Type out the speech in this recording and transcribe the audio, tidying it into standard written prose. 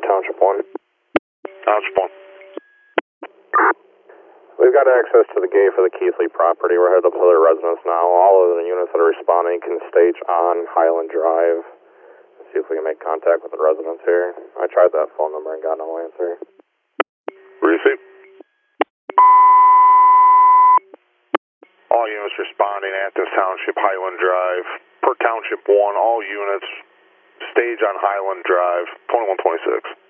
Township 1. Township 1. We've got access to the gate for the Keithley property. We're headed up to their residence now. All of the units that are responding can stage on Highland Drive. Let's see if we can make contact with the residents here. I tried that phone number and got no answer. Receive. All units responding, Athens Township, Highland Drive. Per Township 1, all units stage on Highland Drive, 2126.